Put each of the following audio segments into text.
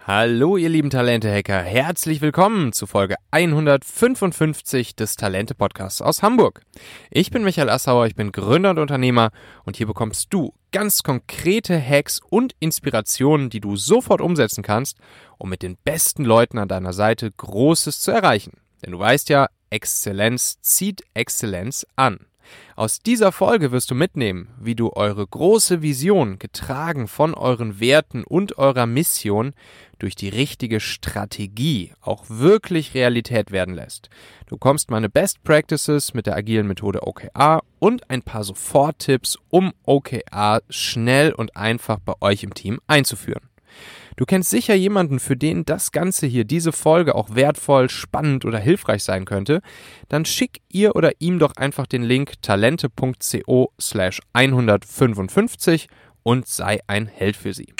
Hallo ihr lieben Talente-Hacker, herzlich willkommen zu Folge 155 des Talente-Podcasts aus Hamburg. Ich bin Michael Assauer, ich bin Gründer und Unternehmer und hier bekommst du ganz konkrete Hacks und Inspirationen, die du sofort umsetzen kannst, um mit den besten Leuten an deiner Seite Großes zu erreichen. Denn du weißt ja, Exzellenz zieht Exzellenz an. Aus dieser Folge wirst du mitnehmen, wie du eure große Vision, getragen von euren Werten und eurer Mission, durch die richtige Strategie auch wirklich Realität werden lässt. Du bekommst meine Best Practices mit der agilen Methode OKR und ein paar Soforttipps, um OKR schnell und einfach bei euch im Team einzuführen. Du kennst sicher jemanden, für den das Ganze hier, diese Folge auch wertvoll, spannend oder hilfreich sein könnte. Dann schick ihr oder ihm doch einfach den Link talente.co/155 und sei ein Held für sie.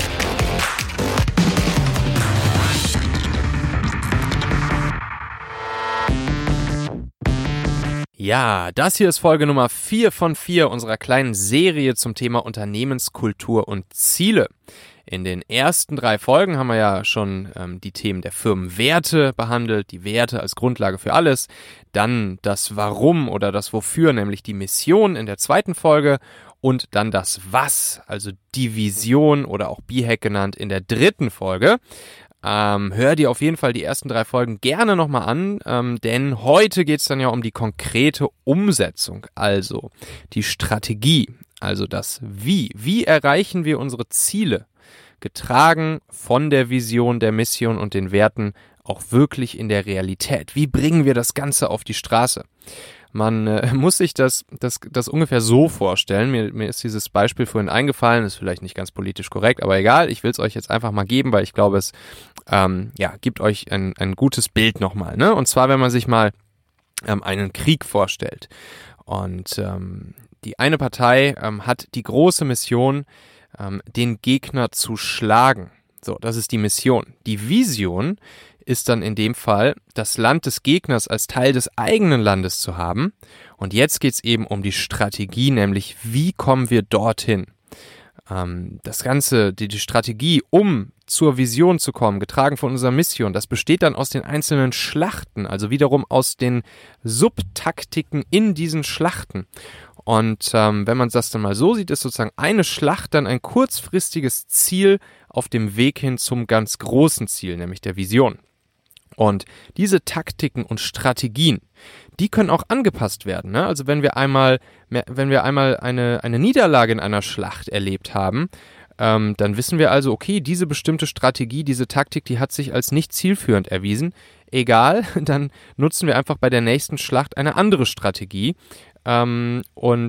Ja, das hier ist Folge Nummer 4 von 4 unserer kleinen Serie zum Thema Unternehmenskultur und Ziele. In den ersten 3 Folgen haben wir ja schon die Themen der Firmenwerte behandelt, die Werte als Grundlage für alles, dann das Warum oder das Wofür, nämlich die Mission in der zweiten Folge und dann das Was, also die Vision oder auch B-Hack genannt in der dritten Folge. Hör dir auf jeden Fall die ersten 3 Folgen gerne nochmal an, denn heute geht es dann ja um die konkrete Umsetzung, also die Strategie, also das Wie. Wie erreichen wir unsere Ziele? Getragen von der Vision, der Mission und den Werten auch wirklich in der Realität. Wie bringen wir das Ganze auf die Straße? Man muss sich das ungefähr so vorstellen. Mir ist dieses Beispiel vorhin eingefallen, ist vielleicht nicht ganz politisch korrekt, aber egal, ich will es euch jetzt einfach mal geben, weil ich glaube, es gibt euch ein gutes Bild nochmal. Ne? Und zwar, wenn man sich mal einen Krieg vorstellt. Und die eine Partei hat die große Mission, den Gegner zu schlagen. So, das ist die Mission. Die Vision ist dann in dem Fall, das Land des Gegners als Teil des eigenen Landes zu haben. Und jetzt geht es eben um die Strategie, nämlich wie kommen wir dorthin? Das Ganze, die Strategie, um zur Vision zu kommen, getragen von unserer Mission, das besteht dann aus den einzelnen Schlachten, also wiederum aus den Subtaktiken in diesen Schlachten. Und wenn man das dann mal so sieht, ist sozusagen eine Schlacht dann ein kurzfristiges Ziel auf dem Weg hin zum ganz großen Ziel, nämlich der Vision. Und diese Taktiken und Strategien, die können auch angepasst werden. Ne? Also wenn wir einmal eine Niederlage in einer Schlacht erlebt haben, dann wissen wir also, okay, diese bestimmte Strategie, diese Taktik, die hat sich als nicht zielführend erwiesen. Egal, dann nutzen wir einfach bei der nächsten Schlacht eine andere Strategie wählen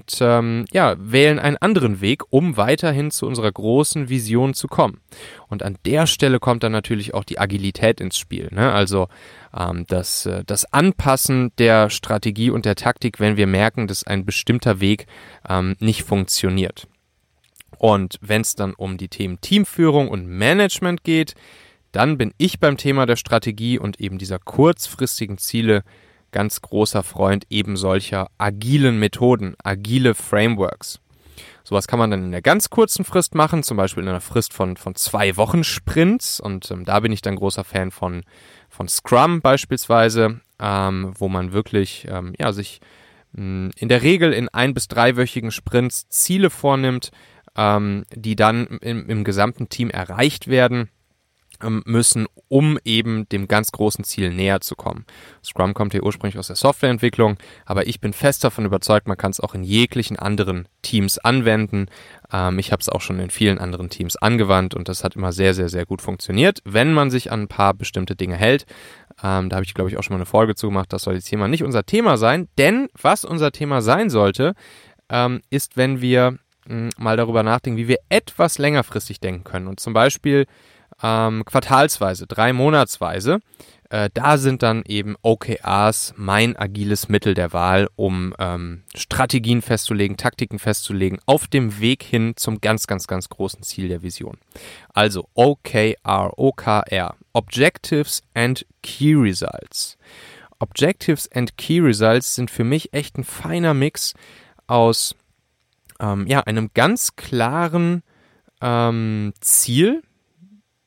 einen anderen Weg, um weiterhin zu unserer großen Vision zu kommen. Und an der Stelle kommt dann natürlich auch die Agilität ins Spiel. Ne? Also das Anpassen der Strategie und der Taktik, wenn wir merken, dass ein bestimmter Weg nicht funktioniert. Und wenn es dann um die Themen Teamführung und Management geht, dann bin ich beim Thema der Strategie und eben dieser kurzfristigen Ziele ganz großer Freund eben solcher agilen Methoden, agile Frameworks. Sowas kann man dann in einer ganz kurzen Frist machen, zum Beispiel in einer Frist von 2 Wochen Sprints und da bin ich dann großer Fan von Scrum beispielsweise, wo man wirklich sich in der Regel in 1- bis 3-wöchigen Sprints Ziele vornimmt, die dann im gesamten Team erreicht werden müssen, um eben dem ganz großen Ziel näher zu kommen. Scrum kommt hier ursprünglich aus der Softwareentwicklung, aber ich bin fest davon überzeugt, man kann es auch in jeglichen anderen Teams anwenden. Ich habe es auch schon in vielen anderen Teams angewandt und das hat immer sehr, sehr, sehr gut funktioniert, wenn man sich an ein paar bestimmte Dinge hält. Da habe ich, glaube ich, auch schon mal eine Folge zu gemacht. Das soll jetzt hier mal nicht unser Thema sein, denn was unser Thema sein sollte, ist, wenn wir mal darüber nachdenken, wie wir etwas längerfristig denken können und zum Beispiel quartalsweise, 3-monatsweise, da sind dann eben OKRs mein agiles Mittel der Wahl, um Strategien festzulegen, Taktiken festzulegen, auf dem Weg hin zum ganz, ganz, ganz großen Ziel der Vision. Also OKR, Objectives and Key Results. Objectives and Key Results sind für mich echt ein feiner Mix aus einem ganz klaren Ziel,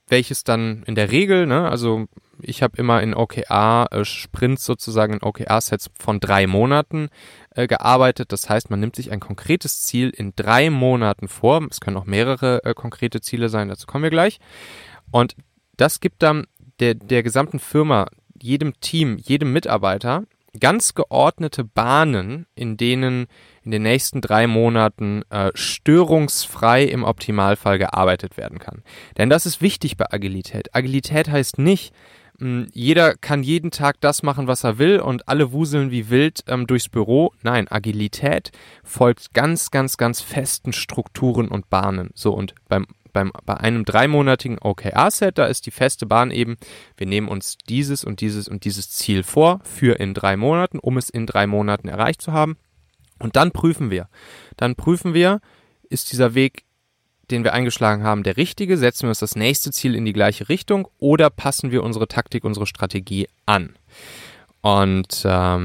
welches dann in der Regel, ne, also ich habe immer in OKR-Sprints sozusagen, in OKR-Sets von 3 Monaten gearbeitet. Das heißt, man nimmt sich ein konkretes Ziel in 3 Monaten vor. Es können auch mehrere konkrete Ziele sein, dazu kommen wir gleich. Und das gibt dann der gesamten Firma, jedem Team, jedem Mitarbeiter ganz geordnete Bahnen, in denen in den nächsten 3 Monaten störungsfrei im Optimalfall gearbeitet werden kann. Denn das ist wichtig bei Agilität. Agilität heißt nicht, jeder kann jeden Tag das machen, was er will und alle wuseln wie wild durchs Büro. Nein, Agilität folgt ganz, ganz, ganz festen Strukturen und Bahnen. So, und bei einem 3-monatigen OKR-Set, da ist die feste Bahn eben, wir nehmen uns dieses und dieses und dieses Ziel vor für in 3 Monaten, um es in 3 Monaten erreicht zu haben. Und dann prüfen wir. Ist dieser Weg, den wir eingeschlagen haben, der richtige? Setzen wir uns das nächste Ziel in die gleiche Richtung oder passen wir unsere Taktik, unsere Strategie an? Und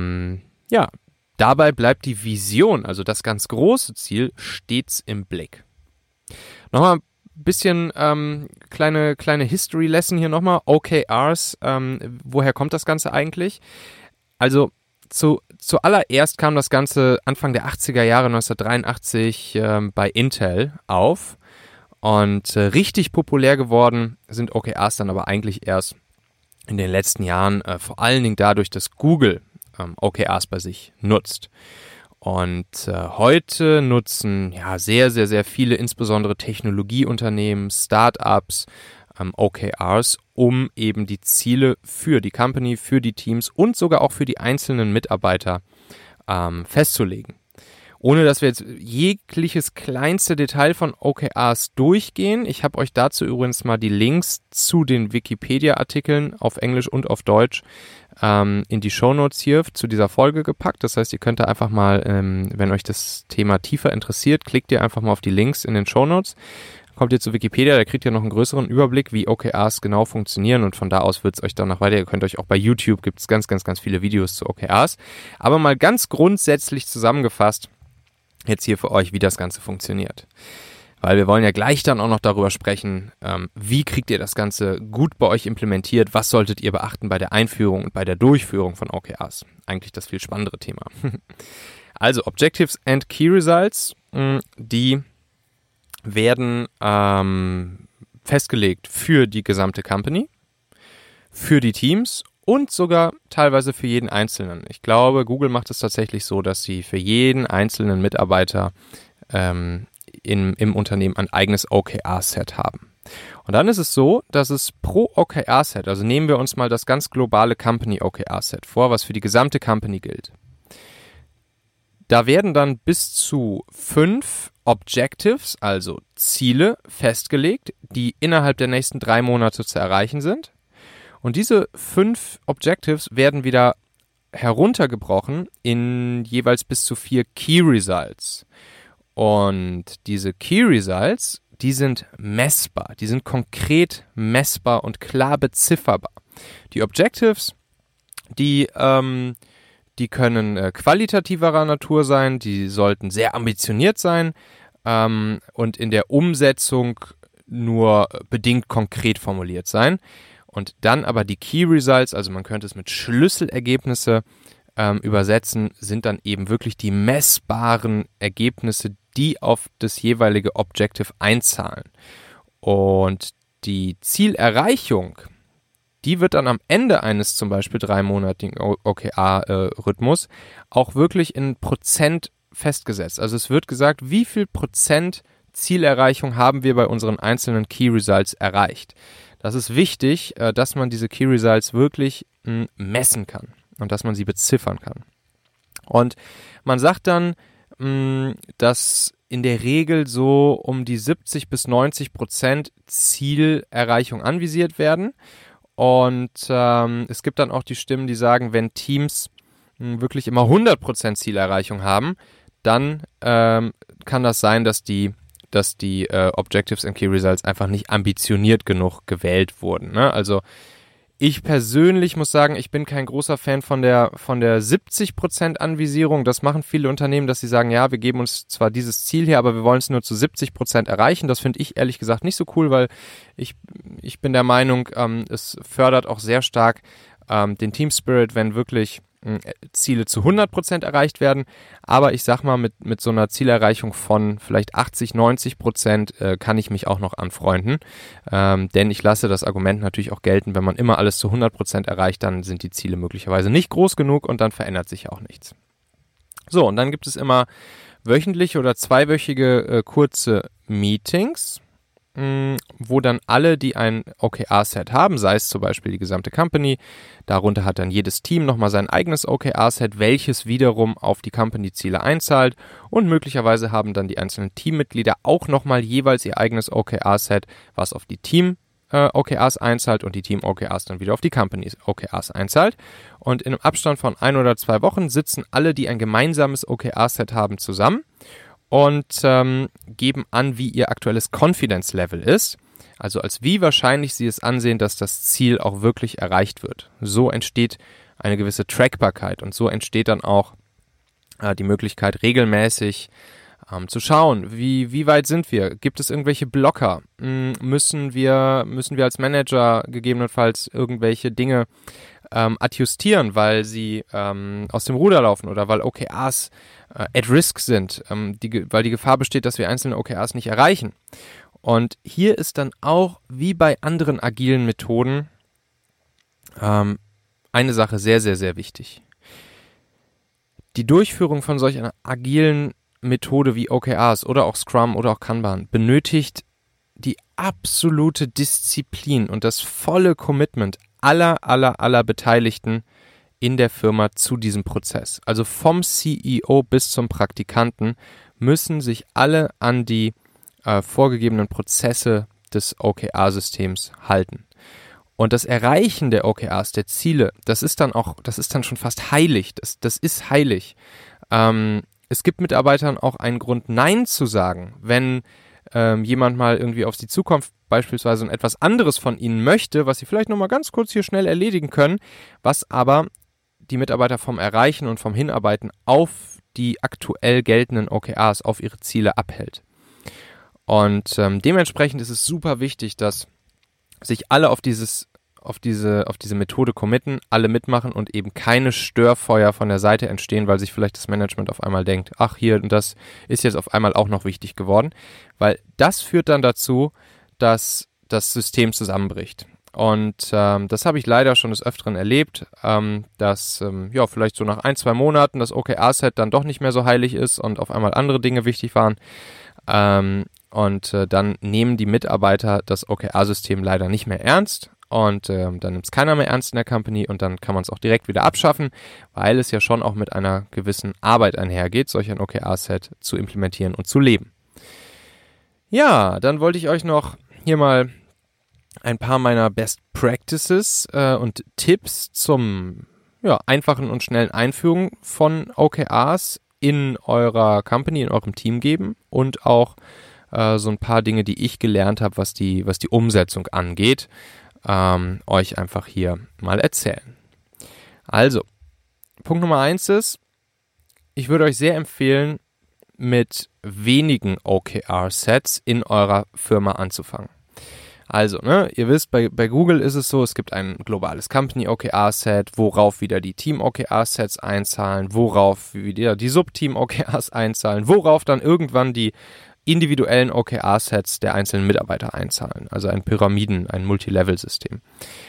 dabei bleibt die Vision, also das ganz große Ziel, stets im Blick. Nochmal ein bisschen kleine History-Lesson hier nochmal. OKRs, woher kommt das Ganze eigentlich? Also zuallererst kam das Ganze Anfang der 80er Jahre, 1983, bei Intel auf. Und richtig populär geworden sind OKRs dann aber eigentlich erst in den letzten Jahren, vor allen Dingen dadurch, dass Google OKRs bei sich nutzt. Und heute nutzen sehr, sehr, sehr viele, insbesondere Technologieunternehmen, Startups, OKRs, um eben die Ziele für die Company, für die Teams und sogar auch für die einzelnen Mitarbeiter festzulegen. Ohne dass wir jetzt jegliches kleinste Detail von OKRs durchgehen. Ich habe euch dazu übrigens mal die Links zu den Wikipedia-Artikeln auf Englisch und auf Deutsch in die Shownotes hier zu dieser Folge gepackt. Das heißt, ihr könnt da einfach mal, wenn euch das Thema tiefer interessiert, klickt ihr einfach mal auf die Links in den Shownotes. Kommt ihr zu Wikipedia, da kriegt ihr noch einen größeren Überblick, wie OKRs genau funktionieren und von da aus wird es euch dann noch weiter. Ihr könnt euch auch bei YouTube, gibt es ganz, ganz, ganz viele Videos zu OKRs. Aber mal ganz grundsätzlich zusammengefasst, jetzt hier für euch, wie das Ganze funktioniert. Weil wir wollen ja gleich dann auch noch darüber sprechen, wie kriegt ihr das Ganze gut bei euch implementiert, was solltet ihr beachten bei der Einführung und bei der Durchführung von OKRs. Eigentlich das viel spannendere Thema. Also Objectives and Key Results, die werden festgelegt für die gesamte Company, für die Teams und sogar teilweise für jeden Einzelnen. Ich glaube, Google macht es tatsächlich so, dass sie für jeden einzelnen Mitarbeiter im Unternehmen ein eigenes OKR-Set haben. Und dann ist es so, dass es pro OKR-Set, also nehmen wir uns mal das ganz globale Company-OKR-Set vor, was für die gesamte Company gilt. Da werden dann bis zu 5 Objectives, also Ziele, festgelegt, die innerhalb der nächsten 3 Monate zu erreichen sind. Und diese 5 Objectives werden wieder heruntergebrochen in jeweils bis zu 4 Key Results. Und diese Key Results, die sind messbar, die sind konkret messbar und klar bezifferbar. Die Objectives, die können qualitativerer Natur sein, die sollten sehr ambitioniert sein und in der Umsetzung nur bedingt konkret formuliert sein. Und dann aber die Key Results, also man könnte es mit Schlüsselergebnisse übersetzen, sind dann eben wirklich die messbaren Ergebnisse, die auf das jeweilige Objective einzahlen. Und die Zielerreichung, die wird dann am Ende eines zum Beispiel 3-monatigen OKR-Rhythmus auch wirklich in Prozent festgesetzt. Also es wird gesagt, wie viel Prozent Zielerreichung haben wir bei unseren einzelnen Key Results erreicht. Das ist wichtig, dass man diese Key Results wirklich messen kann und dass man sie beziffern kann. Und man sagt dann, dass in der Regel so um die 70-90% Zielerreichung anvisiert werden. Und es gibt dann auch die Stimmen, die sagen, wenn Teams wirklich immer 100% Zielerreichung haben, dann kann das sein, dass die Objectives and Key Results einfach nicht ambitioniert genug gewählt wurden. Ne? Also Ich persönlich muss sagen, ich bin kein großer Fan von der 70% Anvisierung. Das machen viele Unternehmen, dass sie sagen, ja, wir geben uns zwar dieses Ziel hier, aber wir wollen es nur zu 70% erreichen. Das finde ich ehrlich gesagt nicht so cool, weil ich bin der Meinung, es fördert auch sehr stark den Team Spirit, wenn wirklich Ziele zu 100% erreicht werden, aber ich sag mal, mit so einer Zielerreichung von vielleicht 80-90% kann ich mich auch noch anfreunden, denn ich lasse das Argument natürlich auch gelten, wenn man immer alles zu 100% erreicht, dann sind die Ziele möglicherweise nicht groß genug und dann verändert sich auch nichts. So, und dann gibt es immer wöchentliche oder zweiwöchige kurze Meetings, wo dann alle, die ein OKR-Set haben, sei es zum Beispiel die gesamte Company, darunter hat dann jedes Team nochmal sein eigenes OKR-Set, welches wiederum auf die Company-Ziele einzahlt und möglicherweise haben dann die einzelnen Teammitglieder auch nochmal jeweils ihr eigenes OKR-Set, was auf die Team-OKRs einzahlt und die Team-OKRs dann wieder auf die Company-OKRs einzahlt. Und in einem Abstand von 1 oder 2 Wochen sitzen alle, die ein gemeinsames OKR-Set haben, zusammen und geben an, wie ihr aktuelles Confidence-Level ist, also als wie wahrscheinlich sie es ansehen, dass das Ziel auch wirklich erreicht wird. So entsteht eine gewisse Trackbarkeit und so entsteht dann auch die Möglichkeit, regelmäßig zu schauen, wie weit sind wir? Gibt es irgendwelche Blocker? Müssen wir als Manager gegebenenfalls irgendwelche Dinge adjustieren, weil sie aus dem Ruder laufen oder weil OKRs at risk sind, weil die Gefahr besteht, dass wir einzelne OKRs nicht erreichen. Und hier ist dann auch, wie bei anderen agilen Methoden, eine Sache sehr, sehr, sehr wichtig. Die Durchführung von solch einer agilen Methode wie OKRs oder auch Scrum oder auch Kanban benötigt die absolute Disziplin und das volle Commitment aller Beteiligten in der Firma zu diesem Prozess. Also vom CEO bis zum Praktikanten müssen sich alle an die vorgegebenen Prozesse des OKR-Systems halten. Und das Erreichen der OKRs, der Ziele, das ist dann schon fast heilig. Das ist heilig. Es gibt Mitarbeitern auch einen Grund, Nein zu sagen, wenn jemand mal irgendwie auf sie zukommt, beispielsweise etwas anderes von ihnen möchte, was sie vielleicht nochmal ganz kurz hier schnell erledigen können, was aber die Mitarbeiter vom Erreichen und vom Hinarbeiten auf die aktuell geltenden OKRs, auf ihre Ziele abhält. Und dementsprechend ist es super wichtig, dass sich alle auf diese Methode committen, alle mitmachen und eben keine Störfeuer von der Seite entstehen, weil sich vielleicht das Management auf einmal denkt, ach hier, das ist jetzt auf einmal auch noch wichtig geworden, weil das führt dann dazu, dass das System zusammenbricht. Und das habe ich leider schon des Öfteren erlebt, dass vielleicht so nach 1-2 Monaten das OKR-Set dann doch nicht mehr so heilig ist und auf einmal andere Dinge wichtig waren. Und dann nehmen die Mitarbeiter das OKR-System leider nicht mehr ernst. Und dann nimmt es keiner mehr ernst in der Company und dann kann man es auch direkt wieder abschaffen, weil es ja schon auch mit einer gewissen Arbeit einhergeht, solch ein OKR-Set zu implementieren und zu leben. Ja, dann wollte ich euch noch hier mal ein paar meiner Best Practices und Tipps zum einfachen und schnellen Einführung von OKRs in eurer Company, in eurem Team geben und auch so ein paar Dinge, die ich gelernt habe, was die Umsetzung angeht, euch einfach hier mal erzählen. Also, Punkt Nummer 1 ist, ich würde euch sehr empfehlen, mit wenigen OKR-Sets in eurer Firma anzufangen. Also, ihr wisst, bei Google ist es so, es gibt ein globales Company-OKR-Set, worauf wieder die Team-OKR-Sets einzahlen, worauf wieder die Sub-Team-OKRs einzahlen, worauf dann irgendwann die individuellen OKR-Sets der einzelnen Mitarbeiter einzahlen. Also ein Multilevel-System.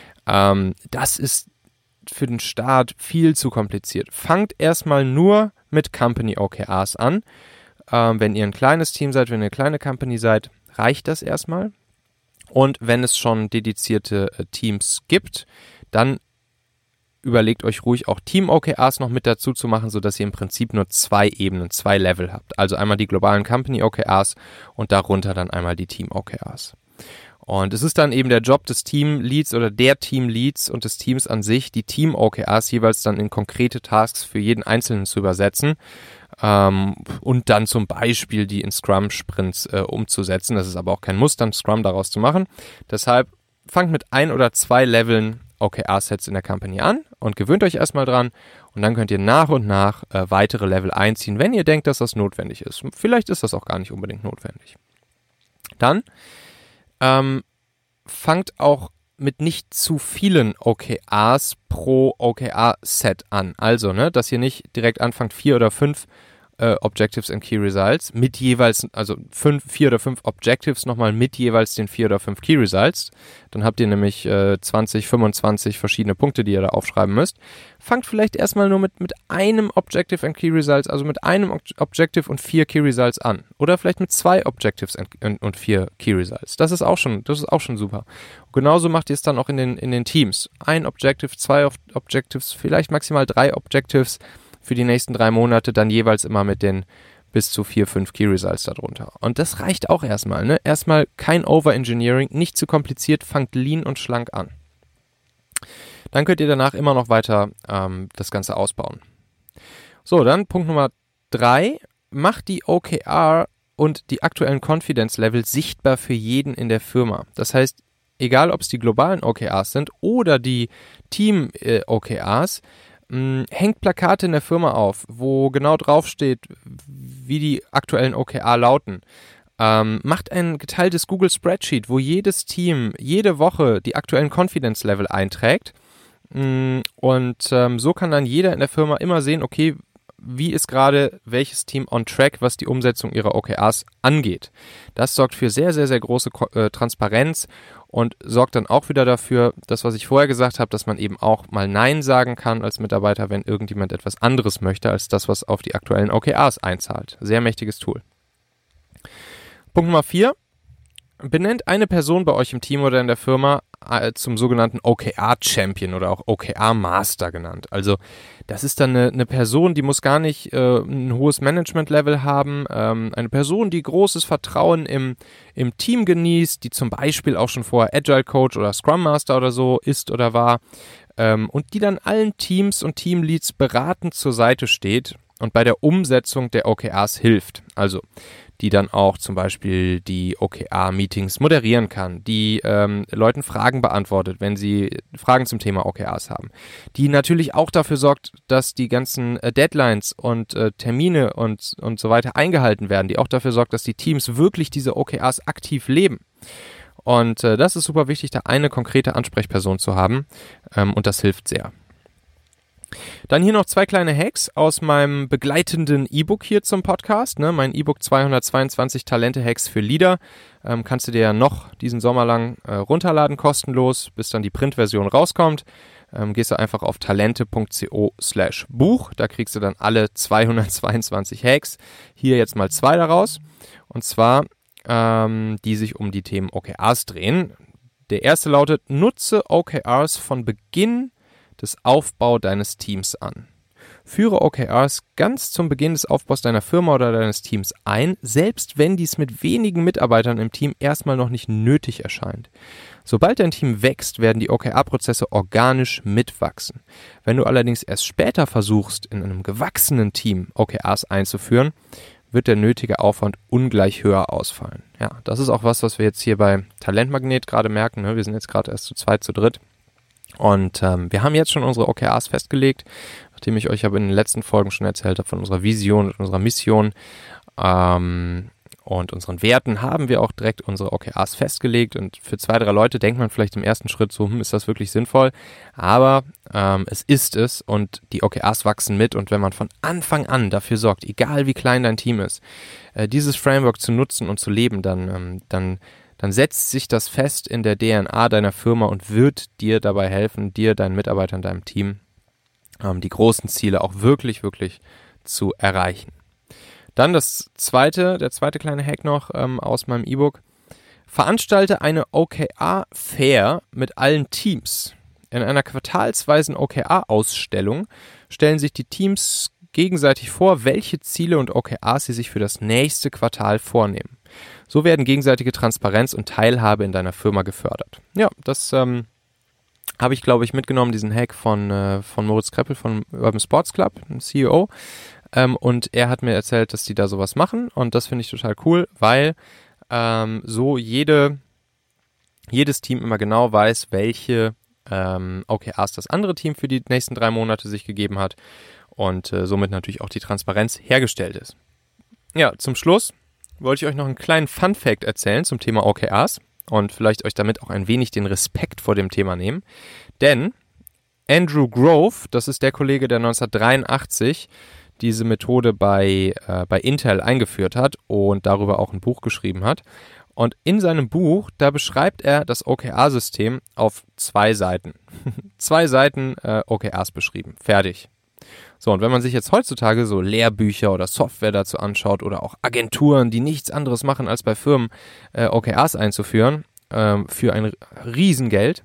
Das ist für den Start viel zu kompliziert. Fangt erstmal nur mit Company-OKRs an. Wenn ihr ein kleines Team seid, wenn ihr eine kleine Company seid, reicht das erstmal. Und wenn es schon dedizierte Teams gibt, dann überlegt euch ruhig auch Team-OKRs noch mit dazu zu machen, sodass ihr im Prinzip nur 2 Ebenen, 2 Level habt. Also einmal die globalen Company-OKRs und darunter dann einmal die Team-OKRs. Und es ist dann eben der Job des Team-Leads oder der Team-Leads und des Teams an sich, die Team-OKRs jeweils dann in konkrete Tasks für jeden Einzelnen zu übersetzen und dann zum Beispiel die in Scrum-Sprints umzusetzen. Das ist aber auch kein Muss, dann Scrum daraus zu machen. Deshalb fangt mit 1 oder 2 Leveln OKR-Sets in der Company an und gewöhnt euch erstmal dran und dann könnt ihr nach und nach weitere Level einziehen, wenn ihr denkt, dass das notwendig ist. Vielleicht ist das auch gar nicht unbedingt notwendig. Dann fangt auch mit nicht zu vielen OKRs pro OKR-Set an. Also, dass ihr nicht direkt anfangt, 4 oder 5 Objectives and Key Results mit jeweils, also 4 oder 5 Objectives nochmal mit jeweils den 4 oder 5 Key Results. Dann habt ihr nämlich 20, 25 verschiedene Punkte, die ihr da aufschreiben müsst. Fangt vielleicht erstmal nur mit einem Objective and Key Results, also mit einem Objective und 4 Key Results an. Oder vielleicht mit 2 Objectives und 4 Key Results. Das ist auch schon super. Und genauso macht ihr es dann auch in den Teams. Ein Objective, 2 Objectives, vielleicht maximal 3 Objectives für die nächsten 3 Monate, dann jeweils immer mit den bis zu 4, 5 Key Results darunter. Und das reicht auch erstmal. Erstmal kein Overengineering, nicht zu kompliziert, fangt lean und schlank an. Dann könnt ihr danach immer noch weiter das Ganze ausbauen. So, dann Punkt Nummer 3. Macht die OKR und die aktuellen Confidence Level sichtbar für jeden in der Firma. Das heißt, egal ob es die globalen OKRs sind oder die Team-OKRs, hängt Plakate in der Firma auf, wo genau draufsteht, wie die aktuellen OKR lauten. Macht ein geteiltes Google Spreadsheet, wo jedes Team jede Woche die aktuellen Confidence Level einträgt. Und so kann dann jeder in der Firma immer sehen, okay, wie ist gerade welches Team on track, was die Umsetzung ihrer OKRs angeht. Das sorgt für sehr, sehr, sehr große Transparenz und sorgt dann auch wieder dafür, das, was ich vorher gesagt habe, dass man eben auch mal Nein sagen kann als Mitarbeiter, wenn irgendjemand etwas anderes möchte, als das, was auf die aktuellen OKRs einzahlt. Sehr mächtiges Tool. Punkt Nummer 4. Benennt eine Person bei euch im Team oder in der Firma zum sogenannten OKR-Champion oder auch OKR-Master genannt. Also das ist dann eine Person, die muss gar nicht ein hohes Management-Level haben, eine Person, die großes Vertrauen im Team genießt, die zum Beispiel auch schon vorher Agile-Coach oder Scrum-Master oder so ist oder war und die dann allen Teams und Teamleads beratend zur Seite steht und bei der Umsetzung der OKRs hilft. Also die dann auch zum Beispiel die OKR-Meetings moderieren kann, die Leuten Fragen beantwortet, wenn sie Fragen zum Thema OKRs haben, die natürlich auch dafür sorgt, dass die ganzen Deadlines und Termine und so weiter eingehalten werden, die auch dafür sorgt, dass die Teams wirklich diese OKRs aktiv leben. Und das ist super wichtig, da eine konkrete Ansprechperson zu haben und das hilft sehr. Dann hier noch 2 kleine Hacks aus meinem begleitenden E-Book hier zum Podcast. Mein E-Book 222 Talente-Hacks für Leader. Kannst du dir ja noch diesen Sommer lang runterladen, kostenlos, bis dann die Printversion rauskommt. Gehst du einfach auf talente.co/Buch. Da kriegst du dann alle 222 Hacks. Hier jetzt mal 2 daraus. Und zwar, die sich um die Themen OKRs drehen. Der erste lautet, nutze OKRs von Beginn des Aufbaus deines Teams an. Führe OKRs ganz zum Beginn des Aufbaus deiner Firma oder deines Teams ein, selbst wenn dies mit wenigen Mitarbeitern im Team erstmal noch nicht nötig erscheint. Sobald dein Team wächst, werden die OKR-Prozesse organisch mitwachsen. Wenn du allerdings erst später versuchst, in einem gewachsenen Team OKRs einzuführen, wird der nötige Aufwand ungleich höher ausfallen. Ja, das ist auch was wir jetzt hier bei Talentmagnet gerade merken. Wir sind jetzt gerade erst zu 2, zu 3. Und wir haben jetzt schon unsere OKRs festgelegt, nachdem ich euch aber in den letzten Folgen schon erzählt habe von unserer Vision und unserer Mission und unseren Werten, haben wir auch direkt unsere OKRs festgelegt. Und für 2, 3 Leute denkt man vielleicht im ersten Schritt so, ist das wirklich sinnvoll? Aber es ist es und die OKRs wachsen mit. Und wenn man von Anfang an dafür sorgt, egal wie klein dein Team ist, dieses Framework zu nutzen und zu leben, dann setzt sich das fest in der DNA deiner Firma und wird dir dabei helfen, dir, deinen Mitarbeitern, deinem Team, die großen Ziele auch wirklich, wirklich zu erreichen. Dann der zweite kleine Hack noch aus meinem E-Book. Veranstalte eine OKR-Fair mit allen Teams. In einer quartalsweisen OKR-Ausstellung stellen sich die Teams gegenseitig vor, welche Ziele und OKRs sie sich für das nächste Quartal vornehmen. So werden gegenseitige Transparenz und Teilhabe in deiner Firma gefördert. Ja, das habe ich, glaube ich, mitgenommen, diesen Hack von Moritz Kreppel von Urban Sports Club, dem CEO. Und er hat mir erzählt, dass die da sowas machen. Und das finde ich total cool, weil so jedes Team immer genau weiß, welche OKRs das andere Team für die nächsten 3 Monate sich gegeben hat und somit natürlich auch die Transparenz hergestellt ist. Ja, zum Schluss wollte ich euch noch einen kleinen Fun-Fact erzählen zum Thema OKRs und vielleicht euch damit auch ein wenig den Respekt vor dem Thema nehmen. Denn Andrew Grove, das ist der Kollege, der 1983 diese Methode bei Intel eingeführt hat und darüber auch ein Buch geschrieben hat. Und in seinem Buch, da beschreibt er das OKR-System auf 2 Seiten. 2 Seiten OKRs beschrieben. Fertig. So, und wenn man sich jetzt heutzutage so Lehrbücher oder Software dazu anschaut oder auch Agenturen, die nichts anderes machen, als bei Firmen OKRs einzuführen, für ein Riesengeld,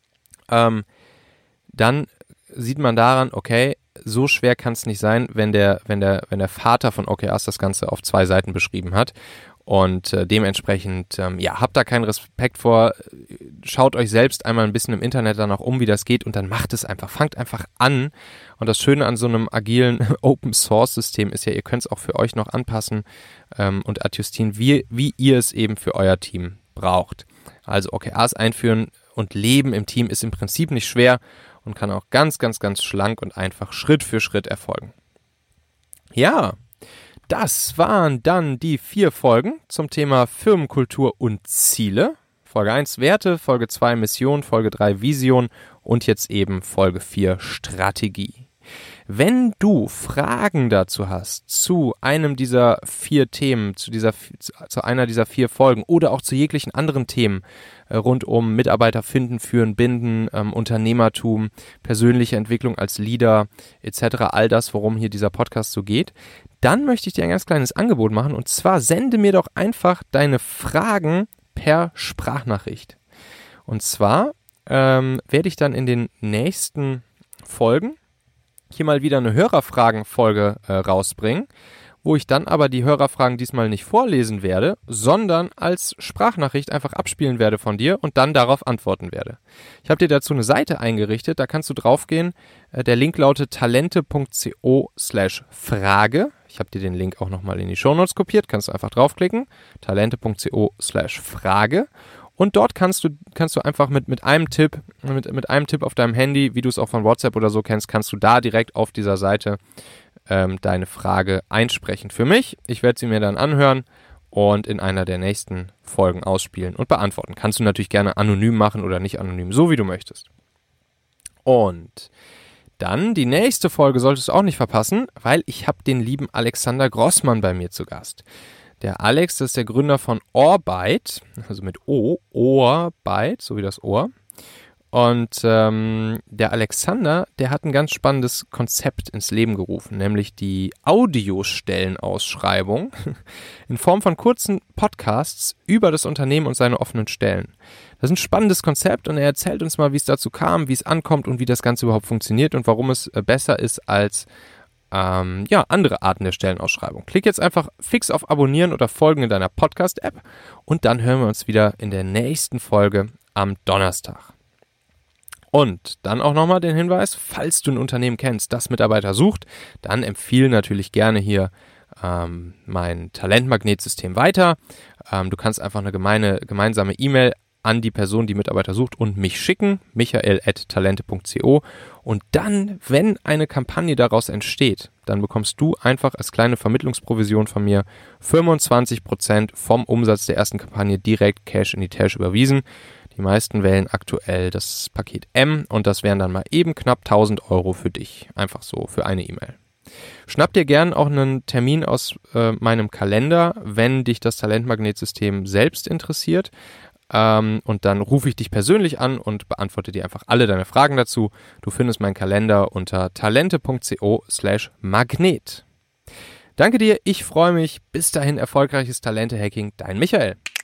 dann sieht man daran, okay, so schwer kann es nicht sein, wenn der Vater von OKRs das Ganze auf 2 Seiten beschrieben hat. Und dementsprechend, habt da keinen Respekt vor, schaut euch selbst einmal ein bisschen im Internet danach wie das geht und dann macht es einfach, fangt einfach an. Und das Schöne an so einem agilen Open-Source-System ist ja, ihr könnt es auch für euch noch anpassen und adjustieren, wie ihr es eben für euer Team braucht. Also OKRs einführen und leben im Team ist im Prinzip nicht schwer und kann auch ganz, ganz, ganz schlank und einfach Schritt für Schritt erfolgen. Ja, das waren dann die 4 Folgen zum Thema Firmenkultur und Ziele. Folge 1 Werte, Folge 2 Mission, Folge 3 Vision und jetzt eben Folge 4 Strategie. Wenn du Fragen dazu hast, zu einem dieser 4 Themen, zu einer dieser 4 Folgen oder auch zu jeglichen anderen Themen rund um Mitarbeiter finden, führen, binden, Unternehmertum, persönliche Entwicklung als Leader etc., all das, worum hier dieser Podcast so geht, dann möchte ich dir ein ganz kleines Angebot machen und zwar sende mir doch einfach deine Fragen per Sprachnachricht. Und zwar werde ich dann in den nächsten Folgen hier mal wieder eine Hörerfragen-Folge rausbringen, wo ich dann aber die Hörerfragen diesmal nicht vorlesen werde, sondern als Sprachnachricht einfach abspielen werde von dir und dann darauf antworten werde. Ich habe dir dazu eine Seite eingerichtet, da kannst du draufgehen. Der Link lautet talente.co/Frage. Ich habe dir den Link auch nochmal in die Shownotes kopiert, kannst du einfach draufklicken. talente.co/Frage. Und dort kannst du einfach mit einem Tipp auf deinem Handy, wie du es auch von WhatsApp oder so kennst, kannst du da direkt auf dieser Seite deine Frage einsprechen für mich. Ich werde sie mir dann anhören und in einer der nächsten Folgen ausspielen und beantworten. Kannst du natürlich gerne anonym machen oder nicht anonym, so wie du möchtest. Und dann die nächste Folge solltest du auch nicht verpassen, weil ich habe den lieben Alexander Grossmann bei mir zu Gast. Der Alex, das ist der Gründer von Ohrbyte, also mit O, Ohrbyte, so wie das Ohr. Und der Alexander, der hat ein ganz spannendes Konzept ins Leben gerufen, nämlich die Audiostellenausschreibung in Form von kurzen Podcasts über das Unternehmen und seine offenen Stellen. Das ist ein spannendes Konzept und er erzählt uns mal, wie es dazu kam, wie es ankommt und wie das Ganze überhaupt funktioniert und warum es besser ist als andere Arten der Stellenausschreibung. Klick jetzt einfach fix auf Abonnieren oder Folgen in deiner Podcast-App und dann hören wir uns wieder in der nächsten Folge am Donnerstag. Und dann auch nochmal den Hinweis, falls du ein Unternehmen kennst, das Mitarbeiter sucht, dann empfehle natürlich gerne hier mein Talentmagnetsystem weiter. Du kannst einfach eine gemeinsame E-Mail an die Person, die Mitarbeiter sucht und mich schicken, michael@talente.co und dann, wenn eine Kampagne daraus entsteht, dann bekommst du einfach als kleine Vermittlungsprovision von mir 25% vom Umsatz der ersten Kampagne direkt Cash in die Tasche überwiesen. Die meisten wählen aktuell das Paket M und das wären dann mal eben knapp 1.000 € für dich, einfach so für eine E-Mail. Schnapp dir gern auch einen Termin aus meinem Kalender, wenn dich das Talentmagnetsystem selbst interessiert. Und dann rufe ich dich persönlich an und beantworte dir einfach alle deine Fragen dazu. Du findest meinen Kalender unter talente.co/magnet. Danke dir, ich freue mich. Bis dahin erfolgreiches Talente-Hacking, dein Michael.